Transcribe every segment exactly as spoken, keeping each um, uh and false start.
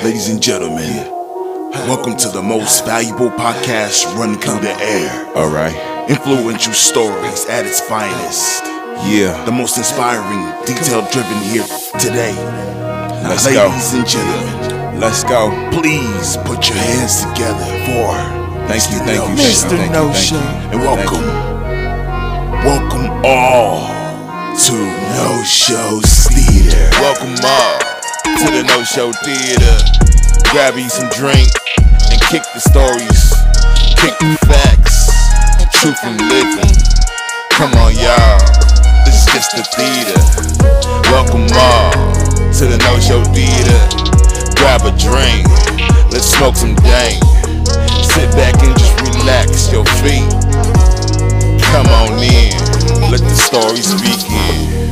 Ladies and gentlemen, welcome to the most valuable podcast running through the air. Alright. Influential stories at its finest. Yeah. The most inspiring, detail-driven here today. Let's Ladies go. and gentlemen, Let's go. please put your hands together for Thank you, thank you, Mister thank you, No thank Show. you. And welcome, welcome all to No Show Theater. Welcome all to the No Show Theater. Grab you some drink and kick the stories, kick the facts, truth from living. Come on, y'all, this is just the theater. Welcome all to the No Show Theater. Grab a drink, let's smoke some dank. Sit back and just relax your feet. Come on in, let the stories begin.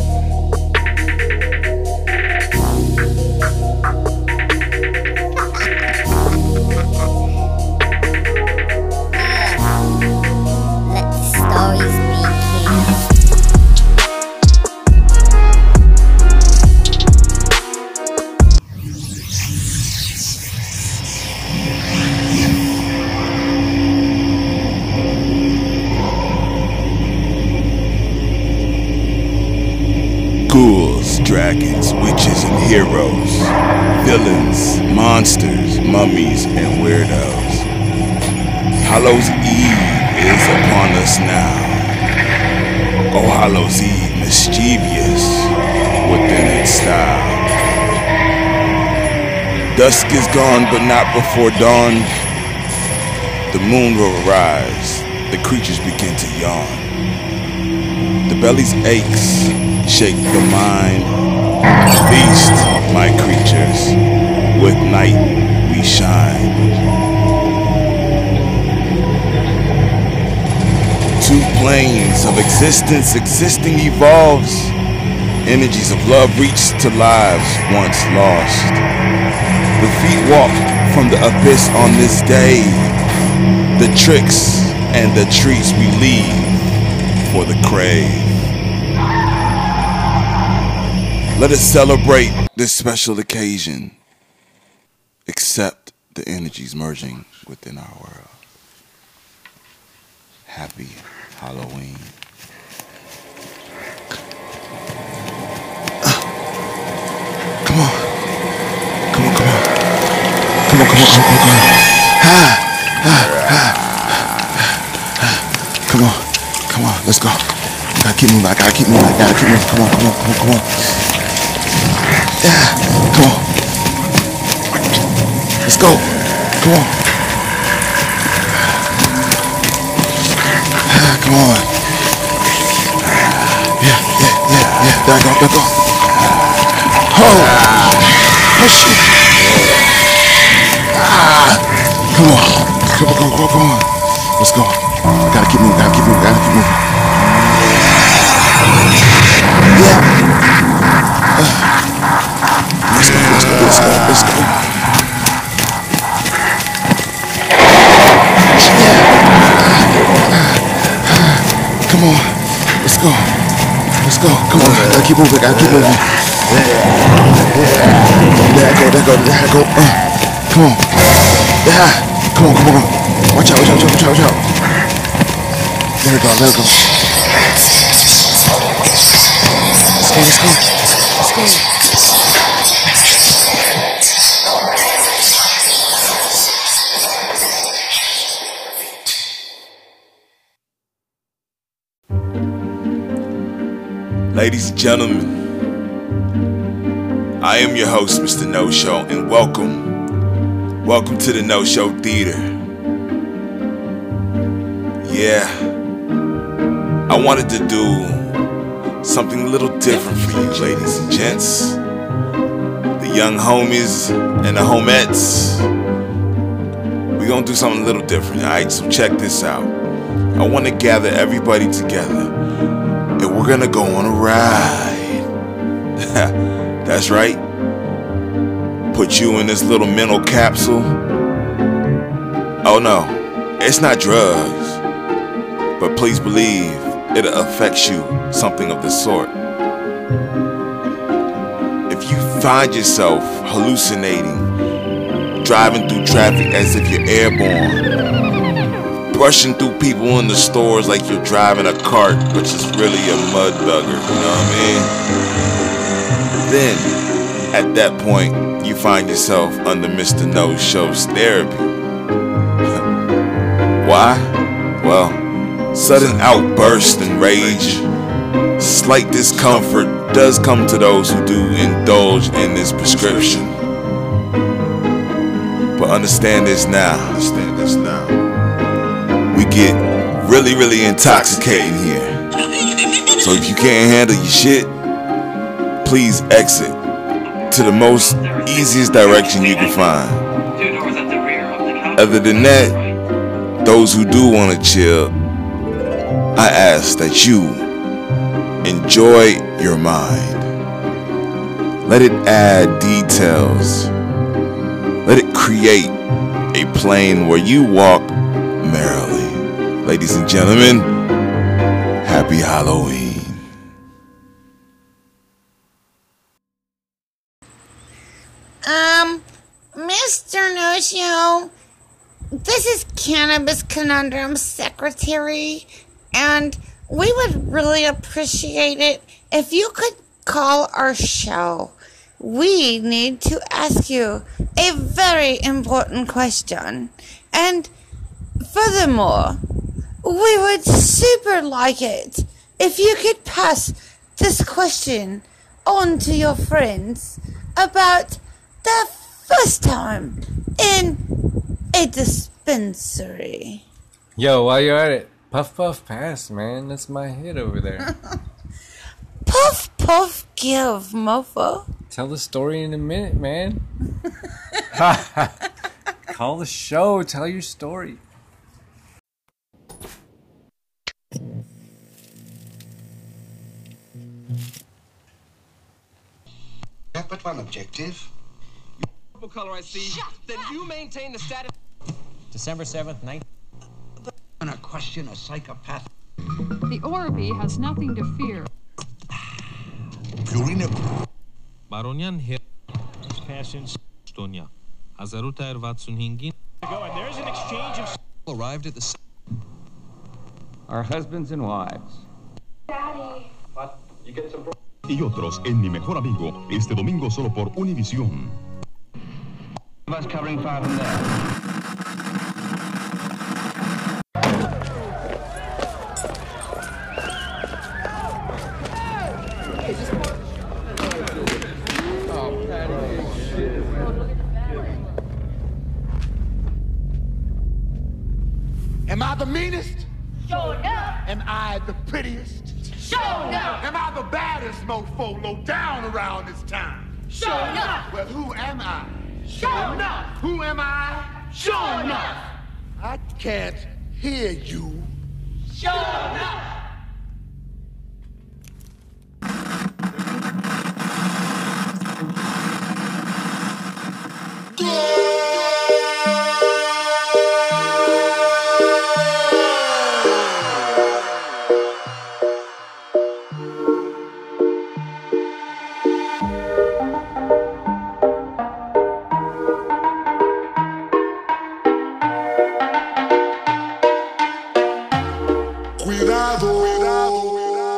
Let the stories begin. Ghouls, dragons, witches, and heroes. Villains, monsters, mummies, and weirdos. Hallows Eve is upon us now. Oh, Hallows Eve, mischievous within its style. Dusk is gone, but not before dawn. The moon will rise. The creatures begin to yawn. The belly's aches shake the mind. Feast, my creatures, with night we shine. Two planes of existence existing evolves. Energies of love reach to lives once lost. The feet walk from the abyss on this day. The tricks and the treats we leave for the crave. Let us celebrate this special occasion. Accept the energies merging within our world. Happy Halloween. Come on. Come on, come on. Come on, come on, come on, come on. Ah, ah, ah. Come on, come on, let's go. I gotta keep moving, I gotta keep moving, I gotta keep moving. Come on, come on, come on, come on. Yeah, come on. Let's go. Come on. Ah, come on. Yeah, yeah, yeah, yeah. There I go, there I go. Oh, oh shit. Ah, come on. Come on, come on, come on. Let's go. I gotta keep moving, gotta keep moving, gotta keep moving. Yeah. Uh. Let's go, let's go, let's go, let's go. Yeah. Come on. Let's go. Let's go. Come on. Gotta keep moving, gotta keep moving. There I go, there I go, there I go. Uh, come on. Yeah. Come on, come on. Watch out, watch out, watch out, watch out. There we go, there we go. Let's go, let's go. Let's go. Ladies and gentlemen, I am your host, Mister No Show, and welcome, welcome to the No Show Theater. Yeah, I wanted to do something a little different for you, ladies and gents, the young homies and the homettes. We're gonna do something a little different, alright? So check this out. I want to gather everybody together, and we're gonna go on a ride. That's right. Put you in this little mental capsule. Oh no, it's not drugs, but please believe it'll affect you something of the sort. If you find yourself hallucinating, driving through traffic as if you're airborne, brushing through people in the stores like you're driving a cart, but it's really a mud bugger, you know what I mean? Then, at that point, you find yourself under Mister No Show's therapy. Why? Well, sudden outburst and rage, slight discomfort does come to those who do indulge in this prescription. But understand this now. Understand this now. We get really, really intoxicating here. So if you can't handle your shit, please exit to the most easiest direction you can find. Other than that, those who do want to chill, I ask that you enjoy your mind. Let it add details. Let it create a plane where you walk merrily. Ladies and gentlemen, happy Halloween. Um, Mister No Show, this is Cannabis Conundrum Secretary, and we would really appreciate it if you could call our show. We need to ask you a very important question. And furthermore, we would super like it if you could pass this question on to your friends about the first time in a dispensary. Yo, while you're at it, puff puff pass, man. That's my hit over there. Puff puff give, mofo. Tell the story in a minute, man. Call the show. Tell your story. Have but one objective. Purple color I see. Shut then up. You maintain the status. December seventh, night. And a question a psychopath. The Orby has nothing to fear. Purina. Baronian here. Passion Stonia. Azaruta Ervatsun Hingin. Go and there's an exchange of arrived at the. Our husbands and wives. Daddy. What? You get some. Y otros en Mi Mejor Amigo, este domingo solo por Univision. Bus covering five and there. Am I the meanest? Sure enough. Am I the prettiest? Sure enough. Am I the baddest mofo low down around this town? Sure enough. Well, who am I? Sure enough. Who am I? Sure enough. I can't hear you. Sure enough. Cuidado, cuidado, cuidado.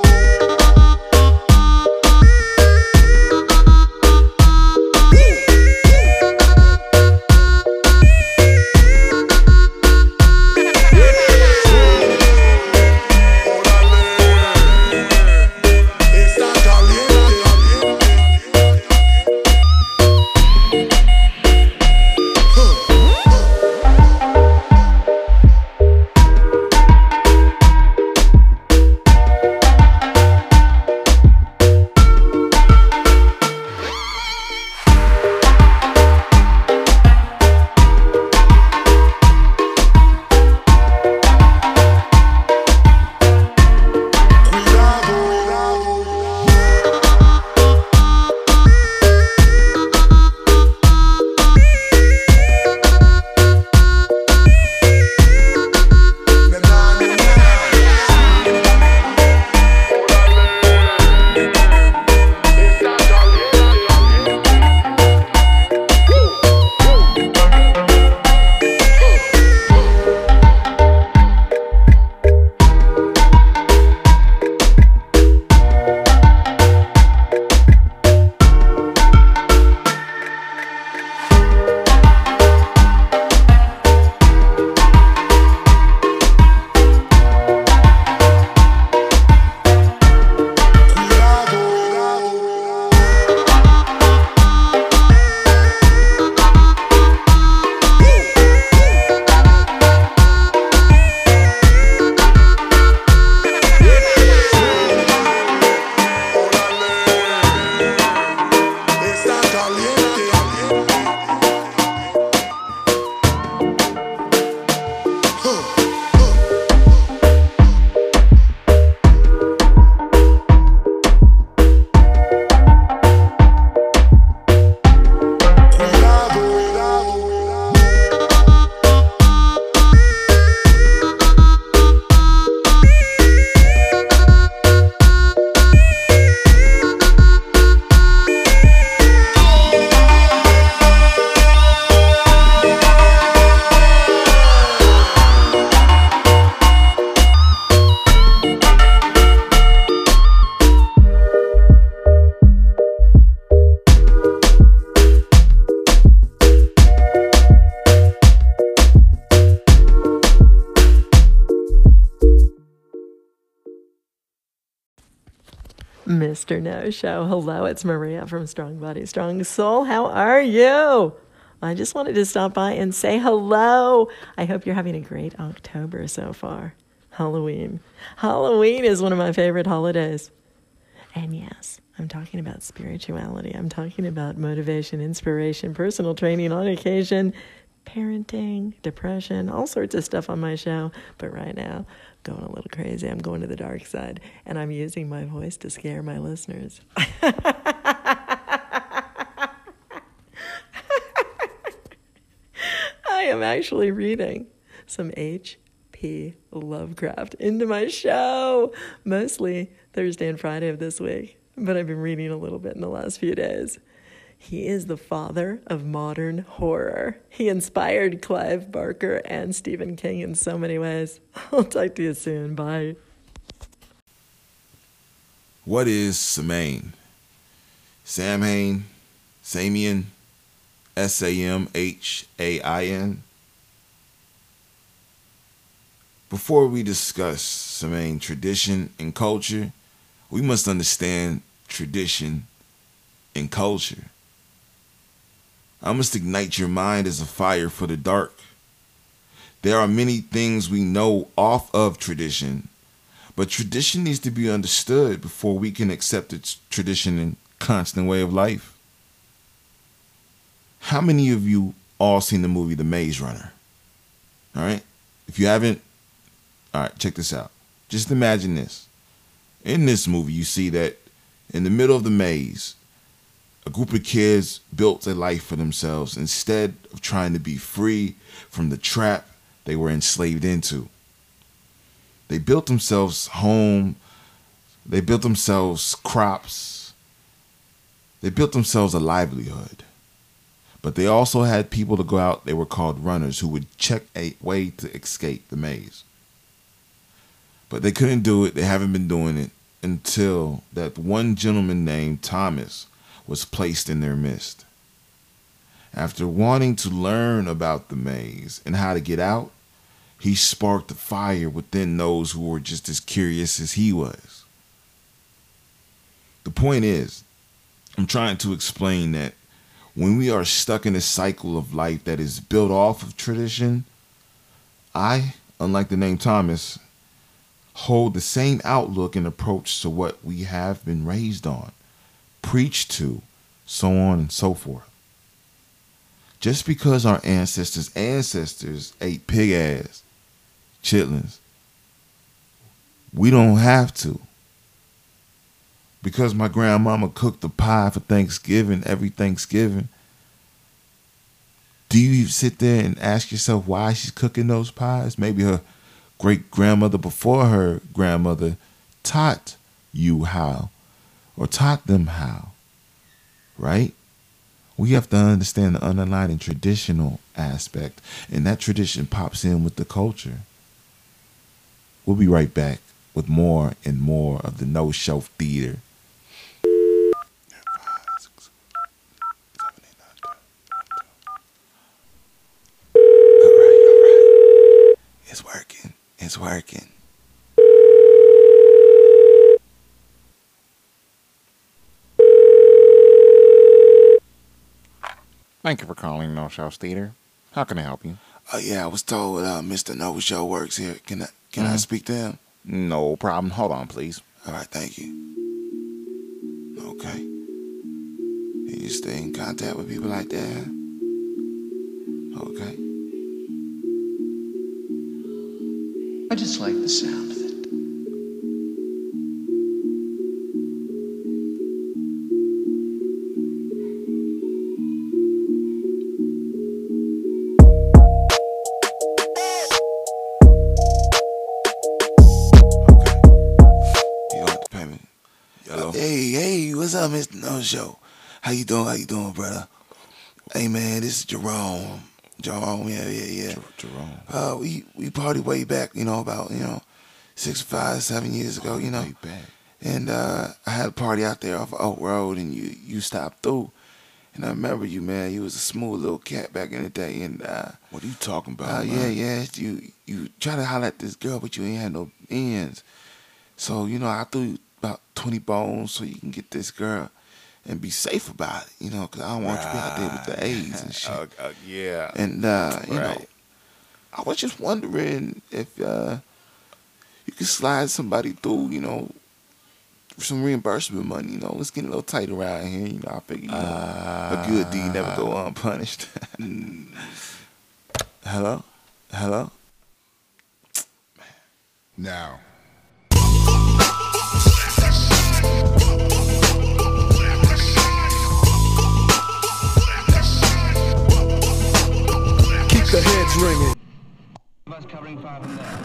Mister No Show. Hello, it's Maria from Strong Body, Strong Soul. How are you? I just wanted to stop by and say hello. I hope you're having a great October so far. Halloween. Halloween is one of my favorite holidays. And yes, I'm talking about spirituality. I'm talking about motivation, inspiration, personal training on occasion, parenting, depression, all sorts of stuff on my show. But right now, going a little crazy. I'm going to the dark side, and I'm using my voice to scare my listeners. I am actually reading some H P Lovecraft into my show, mostly Thursday and Friday of this week, but I've been reading a little bit in the last few days. He is the father of modern horror. He inspired Clive Barker and Stephen King in so many ways. I'll talk to you soon. Bye. What is Samhain? Samhain, Samian, S A M H A I N. Before we discuss Samhain tradition and culture, we must understand tradition and culture. I must ignite your mind as a fire for the dark. There are many things we know off of tradition, but tradition needs to be understood before we can accept its tradition and constant way of life. How many of you all seen the movie The Maze Runner? All right? If you haven't, all right, check this out. Just imagine this. In this movie, you see that in the middle of the maze, a group of kids built a life for themselves instead of trying to be free from the trap they were enslaved into. They built themselves home. They built themselves crops. They built themselves a livelihood. But they also had people to go out. They were called runners who would check a way to escape the maze. But they couldn't do it. They haven't been doing it until that one gentleman named Thomas was placed in their midst. After wanting to learn about the maze and how to get out, he sparked a fire within those who were just as curious as he was. The point is, I'm trying to explain that when we are stuck in a cycle of life that is built off of tradition, I, unlike the name Thomas, hold the same outlook and approach to what we have been raised on, preached to, so on and so forth. Just because our ancestors' ancestors ate pig ass, chitlins, we don't have to. Because my grandmama cooked the pie for Thanksgiving every Thanksgiving, do you sit there and ask yourself why she's cooking those pies? Maybe her great-grandmother before her grandmother taught you how, or taught them how, right? We have to understand the underlying traditional aspect, and that tradition pops in with the culture. We'll be right back with more and more of the No Show Theater. It's working. It's working. Thank you for calling No Show Theater. How can I help you? Oh, yeah, I was told uh, Mister No Show works here. Can I can Mm-hmm. I speak to him? No problem. Hold on, please. All right, thank you. Okay. You stay in contact with people like that, huh? Okay. I just like the sound of it. Hey, hey, what's up, Mister No Show? How you doing? How you doing, brother? Hey, man, this is Jerome. Jerome, yeah, yeah, yeah. Jerome. Uh, we we partied way back, you know, about you know, six, five, seven years ago, you know. Way back. And uh, I had a party out there off of Oak Road, and you you stopped through. And I remember you, man. You was a smooth little cat back in the day. And uh, What are you talking about, uh, yeah, yeah. You you try to holler at this girl, but you ain't had no ends. So you know, I threw about twenty bones so you can get this girl and be safe about it, you know, because I don't want right. you to be out there with the AIDS and shit. Uh, uh, yeah. And, uh, you right. know, I was just wondering if uh, you could slide somebody through, you know, some reimbursement money, you know. Let's get a little tight around here, you know. I figure, you know, uh, a good deed never go unpunished. Hello? Hello? Now. Keep the heads ringing. Us covering five and there.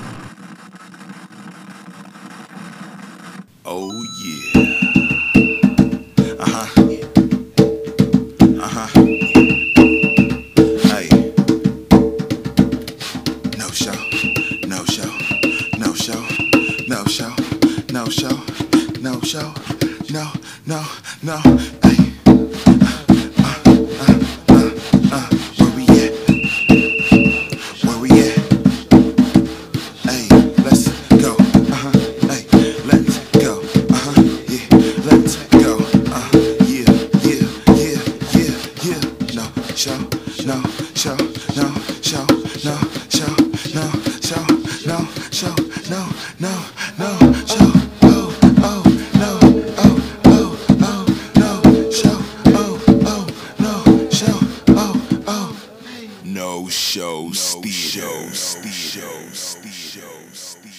Oh yeah. Uh-huh. Uh-huh. Hey. No show. No show. No show. No show. No show. No show. No, no, no. Hey. Uh, uh, uh, uh. Where we at? Where we at? Hey, let's go. Uh-huh. Hey, let's go. Uh-huh. Yeah, let's go. Uh, yeah, yeah, yeah, yeah, yeah. No show, no show, no show, no show, no show, no show, no, no, no show. Oh, oh, no, oh, oh, oh, no show. Oh, oh, no show. Oh, oh. No show, Steve. Show, Steve. Show, Steve. Show, Steve.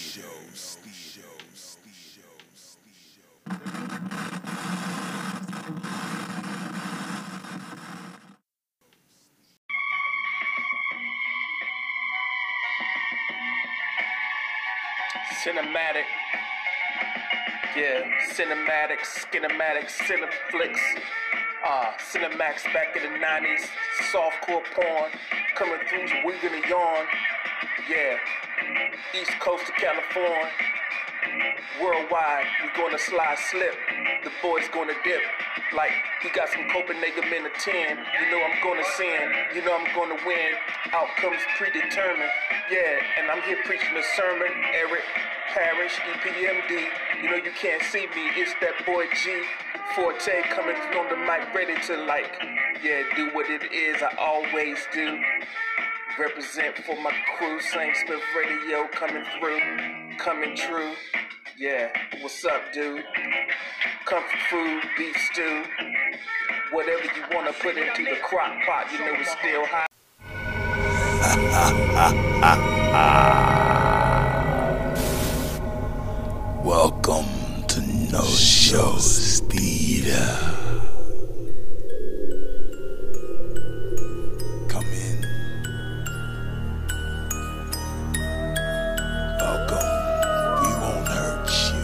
Cinematic, yeah, cinematic, skinematic, cineflix, uh, Cinemax back in the nineties, softcore porn, coming through, we gonna yawn, yeah, East Coast of California, worldwide, we gonna slide slip, the boys gonna dip, like, he got some Copenhagen in a ten, you know I'm gonna sin, you know I'm gonna win, outcomes predetermined, yeah, and I'm here preaching a sermon, Eric Parish, E P M D, you know you can't see me, it's that boy G, Forte coming through on the mic, ready to like, yeah, do what it is I always do, represent for my crew, Saint Smith Radio coming through, coming true, yeah, what's up dude, comfort food, beef stew, whatever you wanna put into the crock pot, you know it's still hot. Welcome to No Shows Theater. Come in. Welcome. We won't hurt you.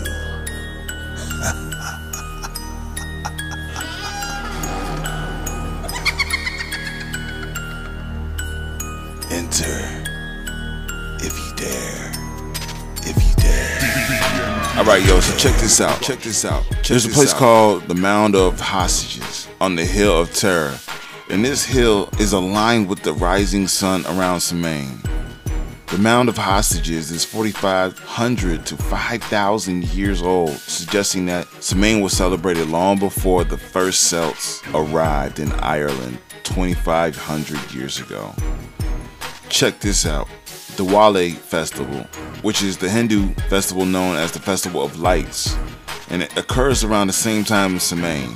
Enter. If you dare. If you dare. Alright, yo, so check this out. Check this out. Check There's a place out. called the Mound of Hostages on the Hill of Terror. And this hill is aligned with the rising sun around Semaine. The Mound of Hostages is forty-five hundred to five thousand years old, suggesting that Semaine was celebrated long before the first Celts arrived in Ireland twenty-five hundred years ago. Check this out. The Diwali Festival, which is the Hindu festival known as the Festival of Lights, and it occurs around the same time as Semaine.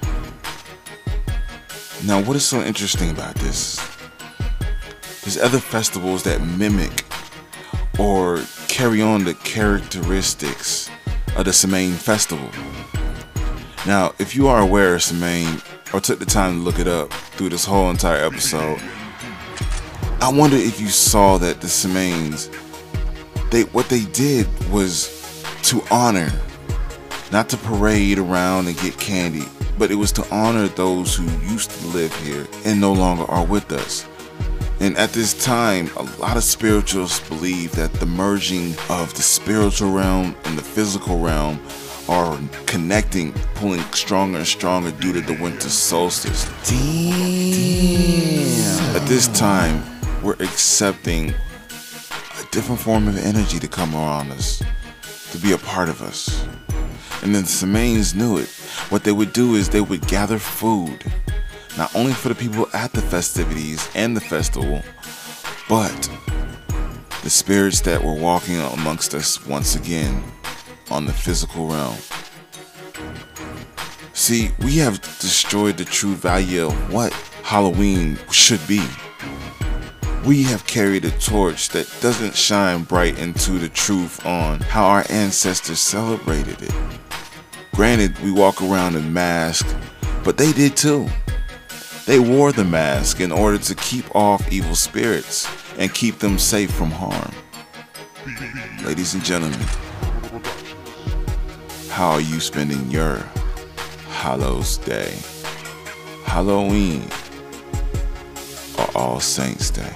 Now, what is so interesting about this? There's other festivals that mimic or carry on the characteristics of the Semaine Festival. Now, if you are aware of Semaine, or took the time to look it up through this whole entire episode, I wonder if you saw that the Semaines, they what they did was to honor, not to parade around and get candy, but it was to honor those who used to live here and no longer are with us. And at this time, a lot of spiritualists believe that the merging of the spiritual realm and the physical realm are connecting, pulling stronger and stronger due to the winter solstice. Damn. At this time, we're accepting a different form of energy to come around us, to be a part of us. And then the Semains knew it. What they would do is they would gather food, not only for the people at the festivities and the festival, but the spirits that were walking amongst us once again on the physical realm. See, we have destroyed the true value of what Halloween should be. We have carried a torch that doesn't shine bright into the truth on how our ancestors celebrated it. Granted, we walk around in masks, but they did too. They wore the mask in order to keep off evil spirits and keep them safe from harm. Ladies and gentlemen, how are you spending your Hallows Day, Halloween, or All Saints Day?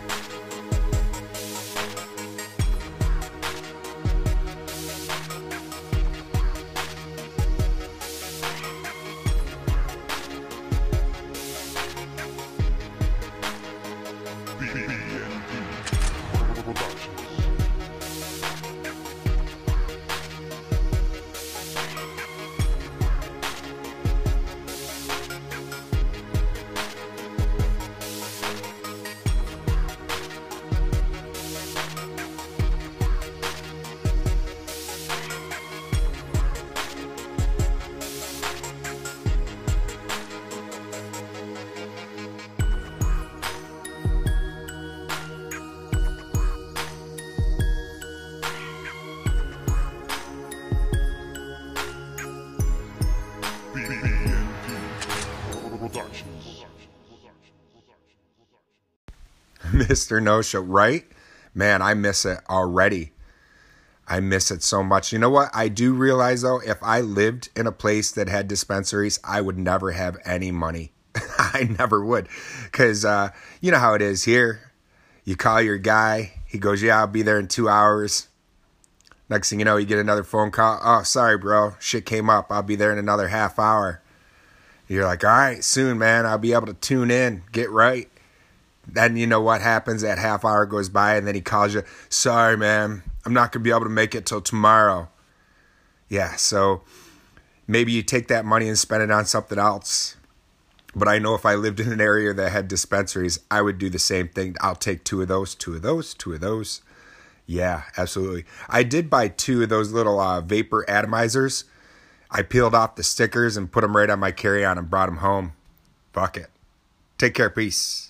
Mister No-Show, right? Man, I miss it already. I miss it so much. You know what? I do realize, though, if I lived in a place that had dispensaries, I would never have any money. I never would. Because uh, you know how it is here. You call your guy. He goes, yeah, I'll be there in two hours. Next thing you know, you get another phone call. Oh, sorry, bro. Shit came up. I'll be there in another half hour. You're like, all right, soon, man. I'll be able to tune in. Get right. Then you know what happens? That half hour goes by and then he calls you. Sorry, man. I'm not going to be able to make it till tomorrow. Yeah, so maybe you take that money and spend it on something else. But I know if I lived in an area that had dispensaries, I would do the same thing. I'll take two of those, two of those, two of those. Yeah, absolutely. I did buy two of those little uh, vapor atomizers. I peeled off the stickers and put them right on my carry-on and brought them home. Fuck it. Take care. Peace.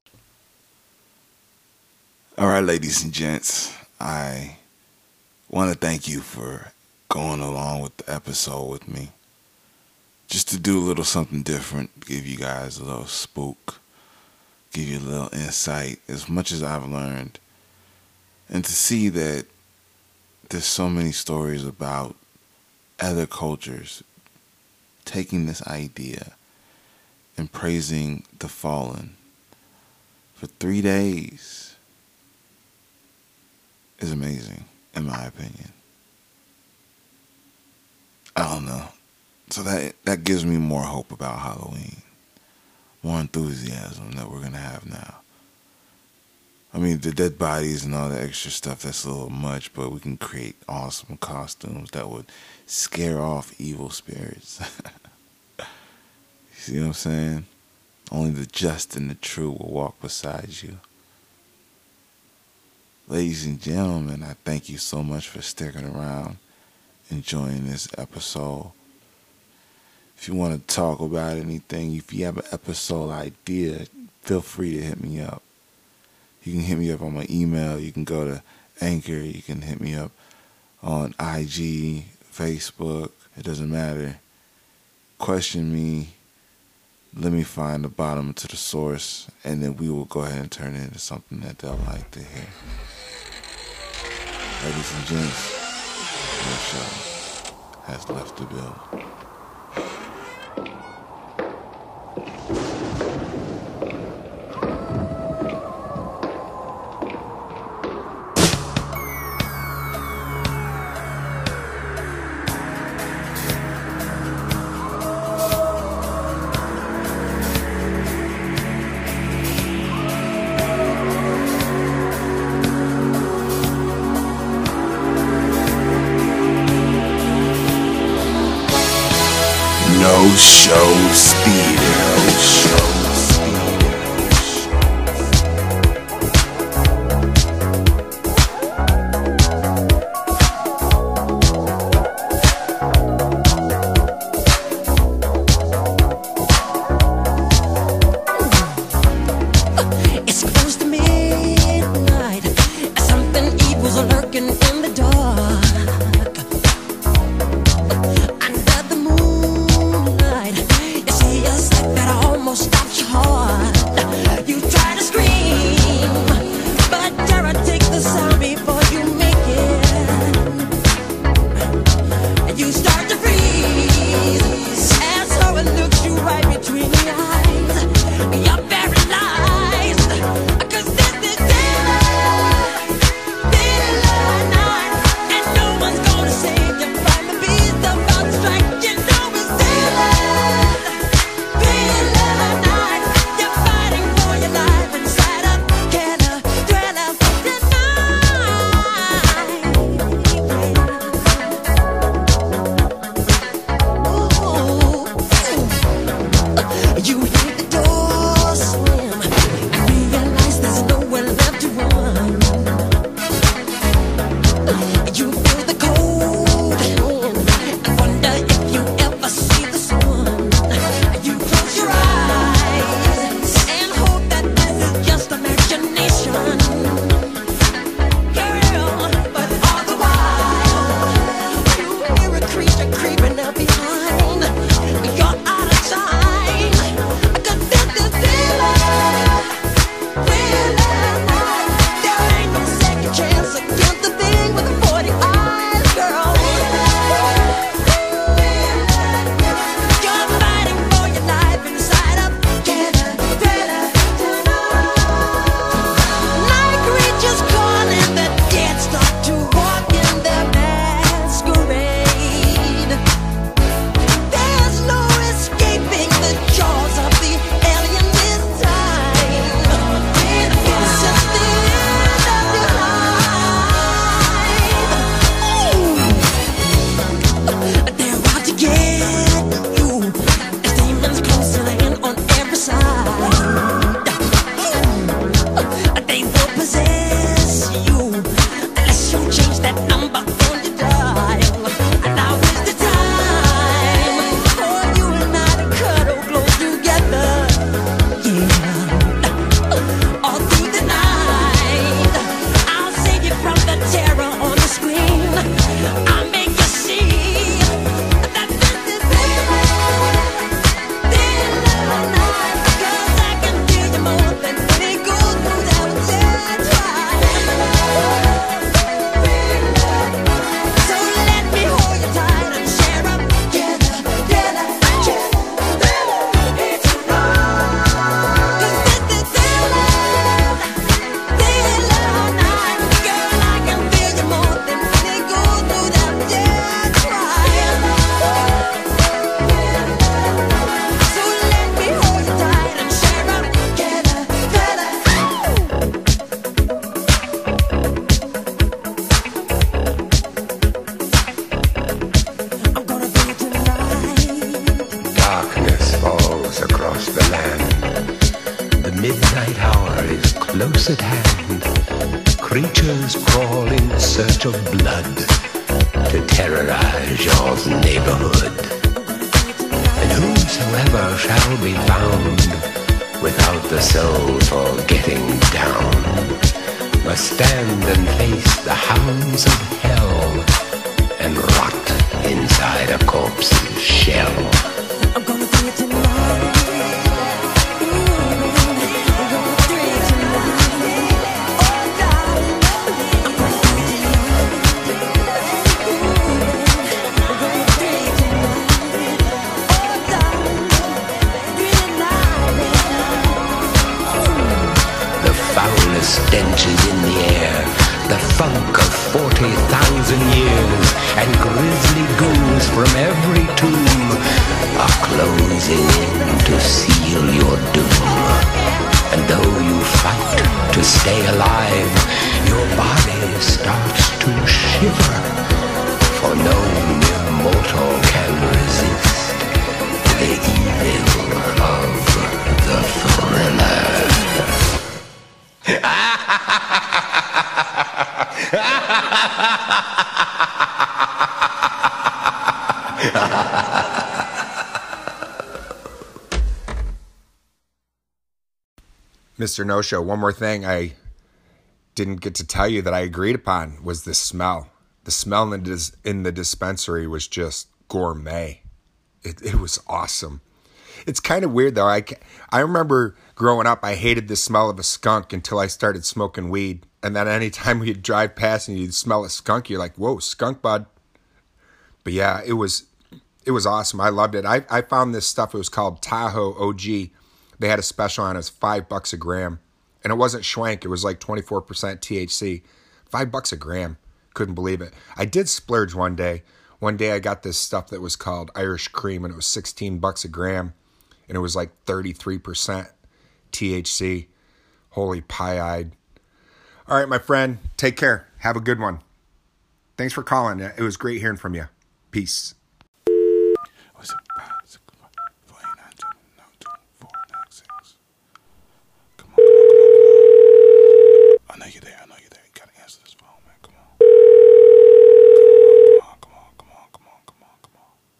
All right, ladies and gents, I want to thank you for going along with the episode with me. Just to do a little something different, give you guys a little spook, give you a little insight, as much as I've learned. And to see that there's so many stories about other cultures taking this idea and praising the fallen for three days. Is amazing, in my opinion. I don't know. So that that gives me more hope about Halloween. More enthusiasm that we're going to have now. I mean, the dead bodies and all the extra stuff, that's a little much, but we can create awesome costumes that would scare off evil spirits. You see what I'm saying? Only the just and the true will walk beside you. Ladies and gentlemen, I thank you so much for sticking around, enjoying this episode. If you want to talk about anything, if you have an episode idea, feel free to hit me up. You can hit me up on my email. You can go to Anchor. You can hit me up on I G, Facebook. It doesn't matter. Question me. Let me find the bottom to the source, and then we will go ahead and turn it into something that they'll like to hear. Ladies and gents, your show has left the building. Shows Theater. No Shows It's close to midnight. Something evil's lurking in the dark. Under the moonlight, you see a sight that almost stops your heart. You try to scream, but terror takes the sound before you make it. And you start to freeze as someone looks you right between the eyes. You're paralyzed, 'cause this is daylight, daylight night, and no one's gonna save you from the beast about to strike. You know it's daylight, daylight night. You're fighting for your life inside a killer, thriller You hear the door slam and realize there's nowhere left to run. You feel the cold hand and wonder if you ever see the sun. You close your eyes and hope that this is just imagination, girl. But all the while you hear a creature creeping up behind. You're out of time. There's no escaping the jaws of the alien this time. It's just the end of your life. They're out to get you. There's demons closing in on every side. They will possess you unless you change that number on your dial. Now is the time for you and I to cuddle close together. Yeah, all through the night, I'll save you from the terror on the screen. I'll make you see that this is daylight, daylight night. 'Cause I can feel you more than any goes through that dead So let me hold you tight and share up together, together, together. It's wrong. 'Cause this is daylight, daylight night. Girl, I can feel you more than any goes through that dead trial. So let me hold you tight and share up together, together. I'm gonna be tonight. Darkness falls across the land. The midnight hour is close at hand. Creatures crawl in search of blood to terrorize your neighborhood. And whosoever shall be found without the soul for getting down must stand and face the hounds of hell and rot inside a corpse's shell. I'm gonna be tonight. The foulest stenches in the air, the funk of forty thousand years, and grisly ghouls from every tomb are closing in to seal your doom. And though you fight to stay alive, your body starts to shiver, for no mere mortal can resist the Mister No Show, one more thing I didn't get to tell you that I agreed upon was the smell. The smell in the, dis- in the dispensary was just gourmet. It, it was awesome. It's kind of weird, though. I, ca- I remember growing up, I hated the smell of a skunk until I started smoking weed. And then anytime we'd drive past and you'd smell a skunk, you're like, whoa, skunk bud. But yeah, it was it was awesome. I loved it. I, I found this stuff. It was called Tahoe O G. They had a special on it. It was five bucks a gram. And it wasn't schwank. It was like twenty-four percent T H C. Five bucks a gram. Couldn't believe it. I did splurge one day. One day I got this stuff that was called Irish Cream, and it was sixteen bucks a gram. And it was like thirty-three percent T H C. Holy pie-eyed. All right, my friend. Take care. Have a good one. Thanks for calling. It was great hearing from you. Peace. I know you're there. I know you're there. You gotta answer this phone, man. Come on. Come on, come on, come on, come on, come on, come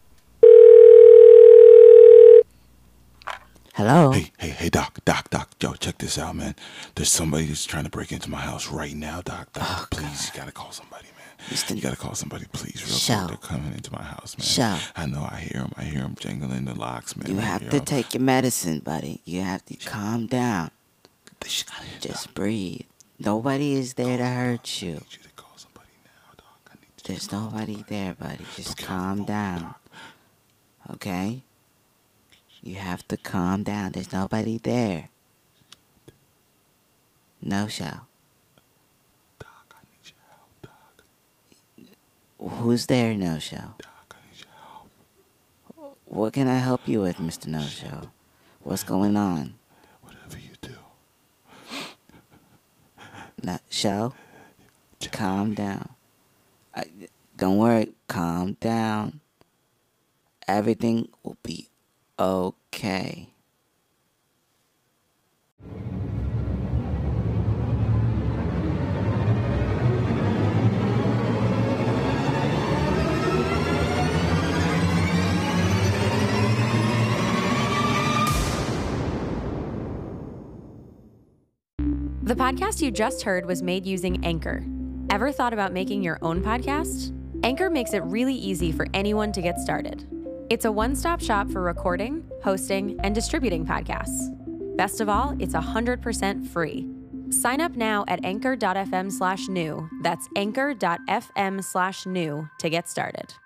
on, come on. Hello? Hey, hey, hey, Doc, Doc, Doc. Yo, check this out, man. There's somebody that's trying to break into my house right now, Doc. Doc, oh, please, God. You gotta call somebody, man. Mister You gotta call somebody, please. Real Show. quick. They're coming into my house, man. Show. I know. I hear them. I hear them jangling the locks, man. You I have hear to 'em. take your medicine, buddy. You have to calm down. Just breathe. Nobody is there to hurt you. There's nobody there, buddy. Just calm down. Okay? You have to calm down. There's nobody there. No show. Doc, I need your help, Doc. Who's there, No Show? Doc, I need your help. What can I help you with, Mister No Show? What's going on? Whatever you do. No, show? Calm down. I, don't worry. Calm down. Everything will be okay. The podcast you just heard was made using Anchor. Ever thought about making your own podcast? Anchor makes it really easy for anyone to get started. It's a one-stop shop for recording, hosting, and distributing podcasts. Best of all, it's one hundred percent free. Sign up now at anchor.fm slash new. That's anchor.fm slash new to get started.